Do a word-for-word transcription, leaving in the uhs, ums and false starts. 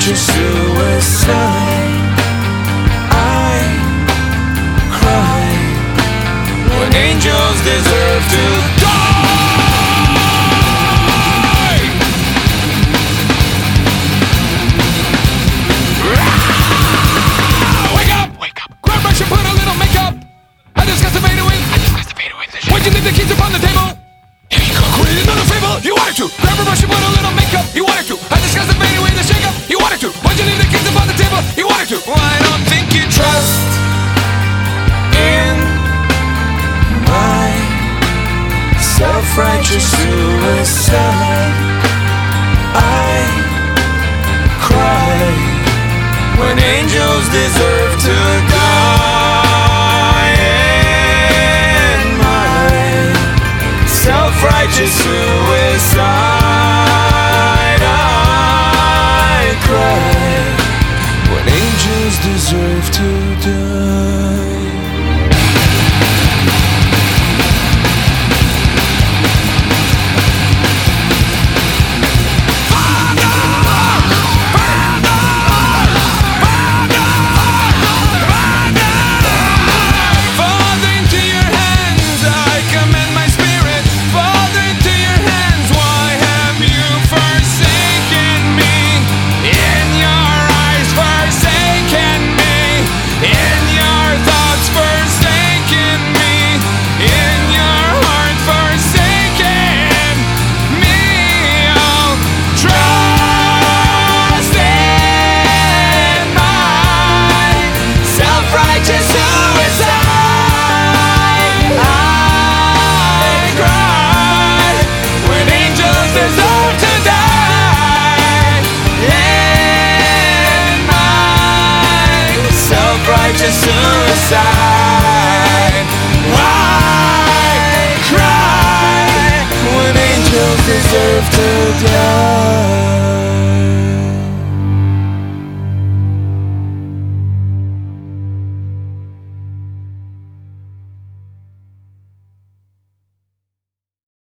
self-righteous suicide. I cry when angels deserve to die. Wake up! Wake up! Grab brush and put a little makeup. I discussed the fade away. I discussed the fade away. Why'd you leave the keys upon the table? Here you go. Quit another fable. You wanted to. Grab a brush and put a little makeup. You wanted to. I discussed the fade away, the shake up. You wanted to. Why'd you leave the keys upon the table? You wanted to. Well, I don't think you trust in my self-righteous suicide. I cry when angels deserve to die. In my self-righteous suicide, I cry when angels deserve to die.